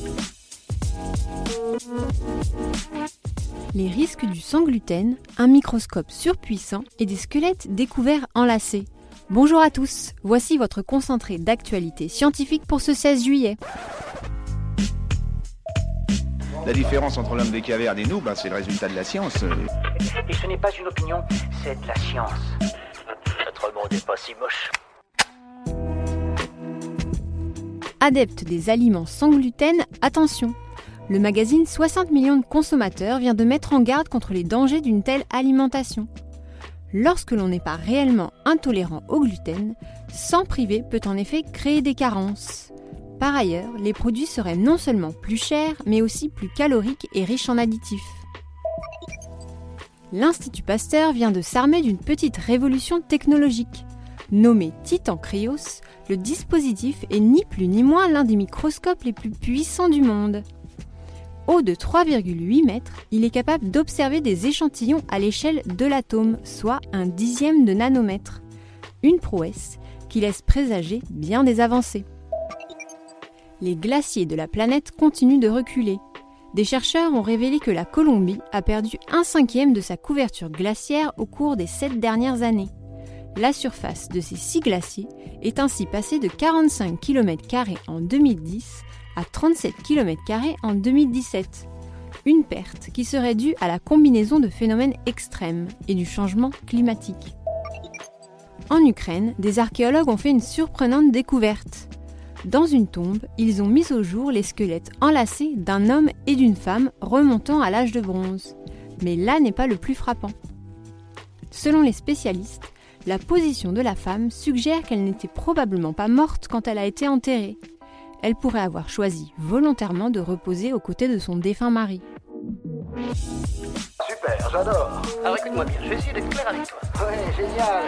Les risques du sans gluten, un microscope surpuissant et des squelettes découverts enlacés. Bonjour à tous, voici votre concentré d'actualité scientifique pour ce 16 juillet. La différence entre l'homme des cavernes et nous, c'est le résultat de la science. Et ce n'est pas une opinion, c'est de la science. Notre monde n'est pas si moche. Adeptes des aliments sans gluten, attention! Le magazine 60 millions de consommateurs vient de mettre en garde contre les dangers d'une telle alimentation. Lorsque l'on n'est pas réellement intolérant au gluten, s'en priver peut en effet créer des carences. Par ailleurs, les produits seraient non seulement plus chers, mais aussi plus caloriques et riches en additifs. L'Institut Pasteur vient de s'armer d'une petite révolution technologique. Nommé Titan Krios, le dispositif est ni plus ni moins l'un des microscopes les plus puissants du monde. Haut de 3,8 mètres, il est capable d'observer des échantillons à l'échelle de l'atome, soit 1/10 de nanomètre. Une prouesse qui laisse présager bien des avancées. Les glaciers de la planète continuent de reculer. Des chercheurs ont révélé que la Colombie a perdu 1/5 de sa couverture glaciaire au cours des 7 dernières années. La surface de ces 6 glaciers est ainsi passée de 45 km² en 2010 à 37 km² en 2017. Une perte qui serait due à la combinaison de phénomènes extrêmes et du changement climatique. En Ukraine, des archéologues ont fait une surprenante découverte. Dans une tombe, ils ont mis au jour les squelettes enlacés d'un homme et d'une femme remontant à l'âge de bronze. Mais là n'est pas le plus frappant. Selon les spécialistes, la position de la femme suggère qu'elle n'était probablement pas morte quand elle a été enterrée. Elle pourrait avoir choisi volontairement de reposer aux côtés de son défunt mari. Super, j'adore. Alors écoute-moi bien, je vais essayer d'être clair avec toi. Ouais, génial.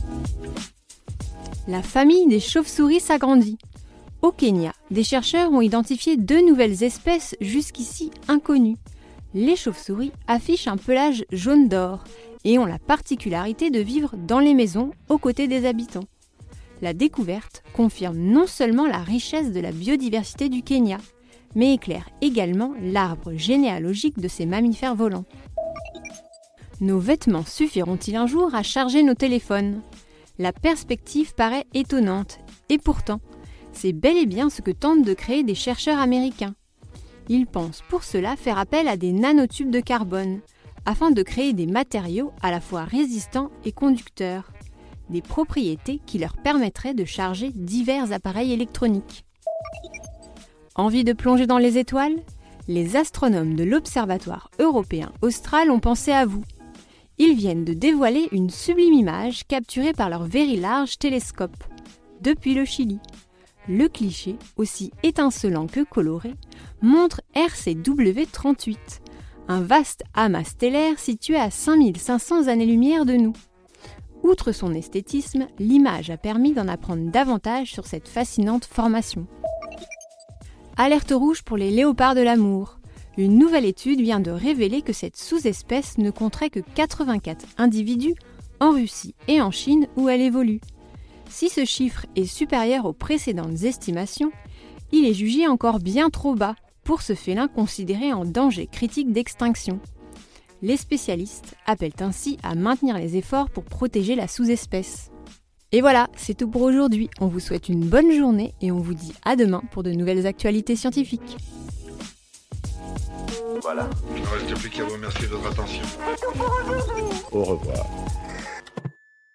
La famille des chauves-souris s'agrandit. Au Kenya, des chercheurs ont identifié 2 nouvelles espèces jusqu'ici inconnues. Les chauves-souris affichent un pelage jaune d'or et ont la particularité de vivre dans les maisons aux côtés des habitants. La découverte confirme non seulement la richesse de la biodiversité du Kenya, mais éclaire également l'arbre généalogique de ces mammifères volants. Nos vêtements suffiront-ils un jour à charger nos téléphones ? La perspective paraît étonnante, et pourtant, c'est bel et bien ce que tentent de créer des chercheurs américains. Ils pensent pour cela faire appel à des nanotubes de carbone, afin de créer des matériaux à la fois résistants et conducteurs, des propriétés qui leur permettraient de charger divers appareils électroniques. Envie de plonger dans les étoiles ? Les astronomes de l'Observatoire européen austral ont pensé à vous. Ils viennent de dévoiler une sublime image capturée par leur Very Large télescope, depuis le Chili. Le cliché, aussi étincelant que coloré, montre RCW38, un vaste amas stellaire situé à 5500 années-lumière de nous. Outre son esthétisme, l'image a permis d'en apprendre davantage sur cette fascinante formation. Alerte rouge pour les léopards de l'amour. Une nouvelle étude vient de révéler que cette sous-espèce ne compterait que 84 individus en Russie et en Chine où elle évolue. Si ce chiffre est supérieur aux précédentes estimations, il est jugé encore bien trop bas pour ce félin considéré en danger critique d'extinction. Les spécialistes appellent ainsi à maintenir les efforts pour protéger la sous-espèce. Et voilà, c'est tout pour aujourd'hui. On vous souhaite une bonne journée et on vous dit à demain pour de nouvelles actualités scientifiques. Voilà. Il ne reste plus qu'à vous remercier de votre attention. Au revoir.